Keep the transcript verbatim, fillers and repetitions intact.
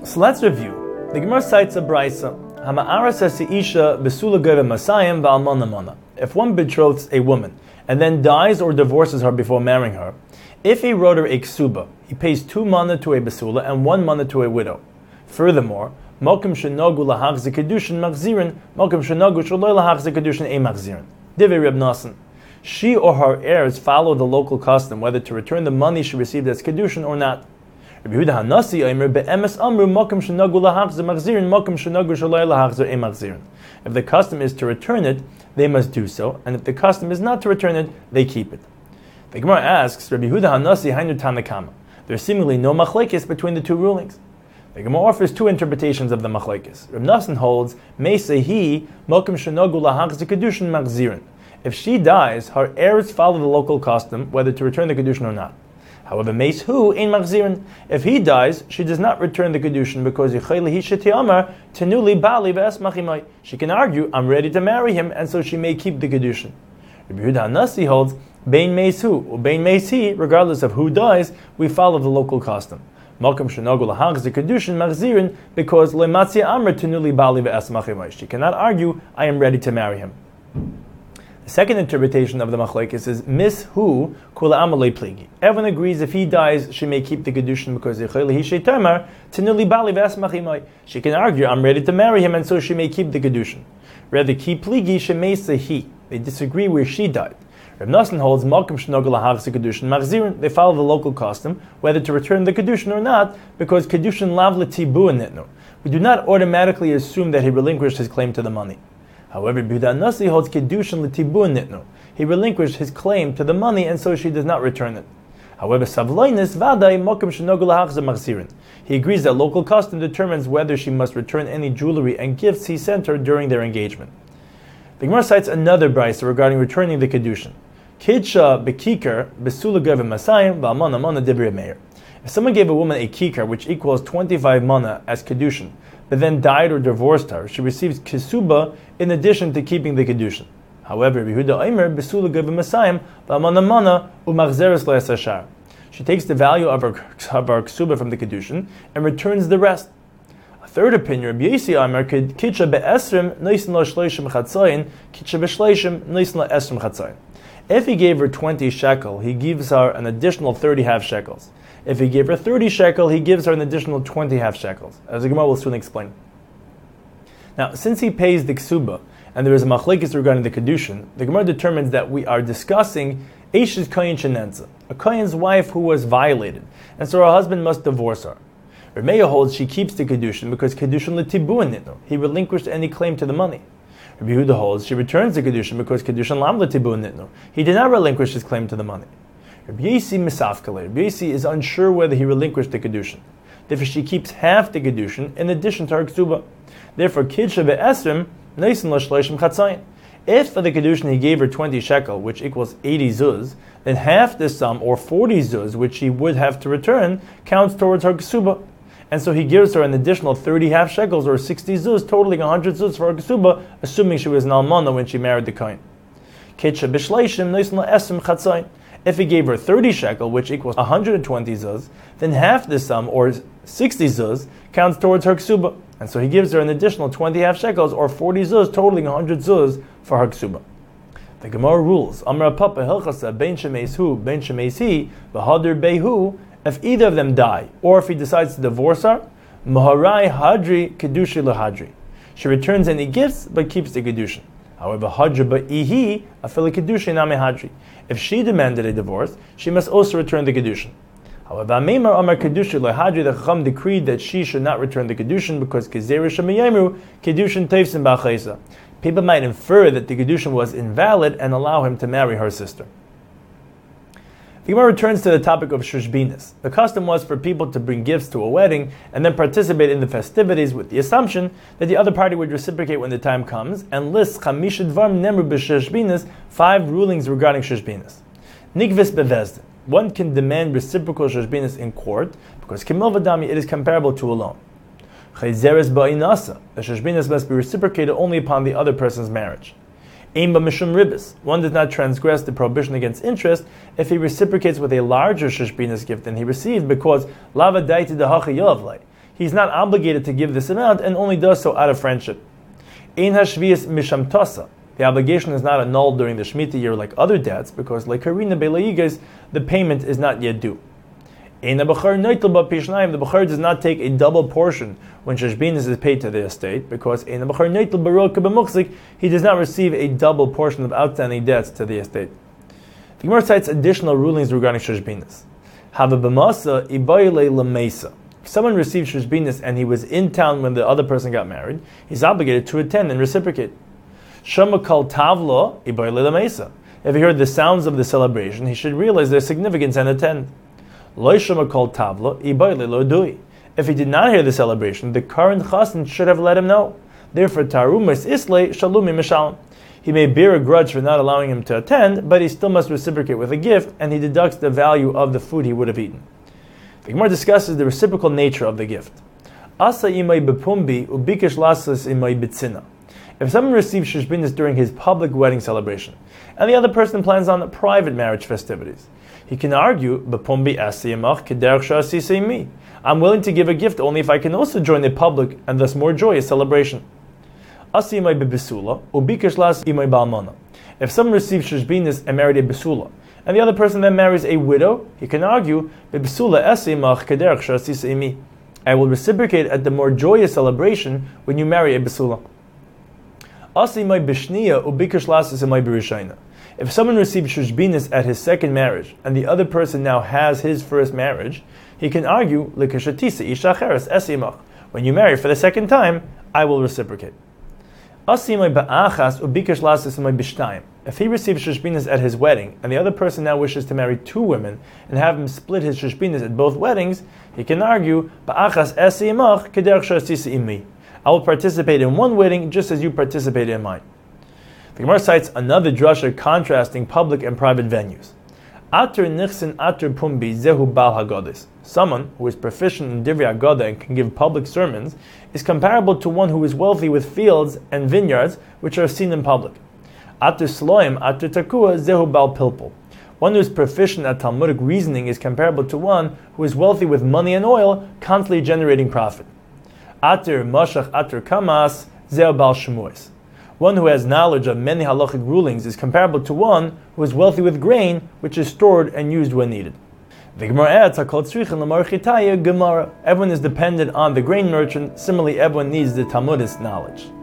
So let's review. The Gemara cites a brisa. Hama'ara says to Isha besula geva masayim v'almana mana. If one betroths a woman and then dies or divorces her before marrying her, if he wrote her a ksuba, he pays two mana to a besula and one mana to a widow. Furthermore, mokum shenogu lahachze kedushin machzirin, mokum shenogu shaloi lahachze kedushin e machzirin. Divrei Reb Nosson. She or her heirs follow the local custom whether to return the money she received as kedushin or not. Rabbi Yehuda Hanasi Omer be'emes amru mokum shenogu lahachze machzirin, mokum shenogu shaloi lahachze e machzirin. If the custom is to return it, they must do so, and if the custom is not to return it, they keep it. The Gemara asks, Rabbi Yehuda Hanasi Hainu Tanakama. There's seemingly no machlekes between the two rulings. The Gemara offers two interpretations of the machlekes. Reb Nosson holds, Meisehi mokum shenogu lahachze kedushin machzirin. If she dies, her heirs follow the local custom whether to return the kedushin or not. However, Meishu ein machzirin. If he dies, she does not return the kedushin because yichayli hisheti amar tenuli bali ve'es machimai. She can argue, I'm ready to marry him, and so she may keep the kedushin. Rabbi Yehuda Hanasi holds, Bein Meishu or Bein Meisi, regardless of who dies, we follow the local custom. Malkum shenogu lahachze kedushin machzirin because lematzi amar tenuli bali ve'es machimai. She cannot argue, I am ready to marry him. The second interpretation of the machlekes is mis hu kula amalei pligi. Everyone agrees if he dies, she may keep the kedushin because tenuli bali ve'es machimai. She can argue, I'm ready to marry him, and so she may keep the kedushin. Rather, ki pligi shemeisa he. They disagree where she died. Reb Nosson holds malkum shenogu lahachze kedushin machzirin. They follow the local custom whether to return the kedushin or not because kedushin lav letibu nitnu. We do not automatically assume that he relinquished his claim to the money. However, Yehuda Hanasi holds kedushin l'tibun nitnu. He relinquished his claim to the money, and so she does not return it. However, savloinis vaday mokum shenogu lahachze machzirin. He agrees that local custom determines whether she must return any jewelry and gifts he sent her during their engagement. The Gemara cites another brisa regarding returning the kedushin. Kidsha bekikar besula geva masayim v'almana mana divrei meir. If someone gave a woman a kikar which equals twenty-five mana as kedushin, but then died or divorced her, she receives kisuba in addition to keeping the kedushin. However, Yehuda Omer besula geva masayim v'almana mana umachzeres le'asashar. She takes the value of her, of her ksuba from the kedushin and returns the rest. A third opinion, Rabbi Yossi Omer, kitcha be'esrim noisin lo shleishim chatzayin, kitcha be'shleishim noisin lo esrim chatzayin. If he gave her twenty shekel, he gives her an additional thirty half shekels. If he gave her thirty shekel, he gives her an additional twenty half shekels, as the Gemara will soon explain. Now, since he pays the ksuba, and there is a machlekes regarding the kedushin, the Gemara determines that we are discussing Eishes Kohen Shenenza, a Kohen's wife who was violated, and so her husband must divorce her. Reb Meir holds she keeps the kedushin because kedushin l'tibuin nitnu. He relinquished any claim to the money. Rabbi Yehuda holds she returns the kedushin because kedushin lam l'tibuin nitnu. He did not relinquish his claim to the money. Rabbi Yossi misafkale. Rabbi Yossi is unsure whether he relinquished the kedushin. Therefore, she keeps half the kedushin in addition to her ksuba. Therefore, kidsha be'esrim noisin lo shleishim chatzayin. If for the kedushin he gave her twenty shekel, which equals eighty zuz, then half the sum, or forty zuz, which she would have to return, counts towards her ksuba. And so he gives her an additional thirty half shekels, or sixty zuz, totaling one hundred zuz for her ksuba, assuming she was an almana when she married the kohen. Kidsha b'shleishim noisin lo esrim chatzayin. If he gave her thirty shekel, which equals one hundred twenty zuz, then half the sum, or sixty zuz, counts towards her ksuba. And so he gives her an additional twenty half shekels, or forty zuz, totaling one hundred zuz for her ksuba. The Gemara rules, Amra Papa Hilchasa, Ben Shemeis Hu, Ben Shemeis Hi, Bahadur Behu, if either of them die, or if he decides to divorce her, Maharai Hadri Kedushi Lahadri. She returns any gifts, but keeps the Kedushin. However, Hadra Ba'ihi, Afili Kedushi Name Hadri. If she demanded a divorce, she must also return the Kedushin. However, Amemar Amar Kedushi Lahadri, the Chacham decreed that she should not return the Kedushin because Kezer Shemayemru, Kedushin Teifsin Ba'chaisa. People might infer that the Kedushin was invalid and allow him to marry her sister. The Gemara returns to the topic of Shushbinas. The custom was for people to bring gifts to a wedding and then participate in the festivities with the assumption that the other party would reciprocate when the time comes, and lists Chamisha Dvarim Nemru b'Shushbinas, five rulings regarding Shushbinas. Nikvis bevezdin. One can demand reciprocal Shushbinas in court because Kimil Vadami, it is comparable to a loan. Chayzeres ba'inasa. The Shushbinas must be reciprocated only upon the other person's marriage. Ein b'mishum ribis. One does not transgress the prohibition against interest if he reciprocates with a larger Shushbinas gift than he received, because lava daiti dehacha yovlei. He he's not obligated to give this amount and only does so out of friendship. Ein hashvius misham tasa. The obligation is not annulled during the Shemitah year like other debts because, like Karina Belayigas, the payment is not yet due. Ein ha-bachar noitel ba-pishnayim. The bachar does not take a double portion when sheshbinus is paid to the estate because ein ha-bachar noitel baroka b'muchzik. He does not receive a double portion of outstanding debts to the estate. The Gemara cites additional rulings regarding sheshbinus. Hava b'masa ibayile l'meisa. If someone received sheshbinus and he was in town when the other person got married, he's obligated to attend and reciprocate. Shama kal tavla ibayile l'meisa. If he heard the sounds of the celebration, he should realize their significance and attend. Lo shama kal tavla ibayile lo dui. If he did not hear the celebration, the current chassan should have let him know. Therefore, tarumas islay shalumi mishalim. He may bear a grudge for not allowing him to attend, but he still must reciprocate with a gift, and he deducts the value of the food he would have eaten. The Gemara discusses the reciprocal nature of the gift. Asa imay bepumbi ubikesh lasas imay bitzina. If someone receives sheshbinus during his public wedding celebration, and the other person plans on private marriage festivities, he can argue, bepumbi asiyamach kederach sha'asisei mi. I'm willing to give a gift only if I can also join a public and thus more joyous celebration. Asi imay bebesula ubikesh las imay ba'almana. If someone receives sheshbinus and married a besula, and the other person then marries a widow, he can argue, bebesula asiyamach kederach sha'asisei mi. I will reciprocate at the more joyous celebration when you marry a besula. If someone received sheshbinus at his second marriage, and the other person now has his first marriage, he can argue, when you marry for the second time, I will reciprocate. If he received sheshbinus at his wedding, and the other person now wishes to marry two women, and have him split his sheshbinus at both weddings, he can argue, I will participate in one wedding just as you participated in mine. The Gemara cites another drasha contrasting public and private venues. Atur nichsin atur pumbi zehu bal hagodis. Someone who is proficient in divrei Haggadah and can give public sermons is comparable to one who is wealthy with fields and vineyards which are seen in public. Atur sloim atur takua zehu bal pilpul. One who is proficient at Talmudic reasoning is comparable to one who is wealthy with money and oil, constantly generating profit. Atir mashach atir kamas zeh bal shemuos. One who has knowledge of many halachic rulings is comparable to one who is wealthy with grain, which is stored and used when needed. The Gemara adds, Gemara. Everyone is dependent on the grain merchant. Similarly, everyone needs the Talmudist knowledge.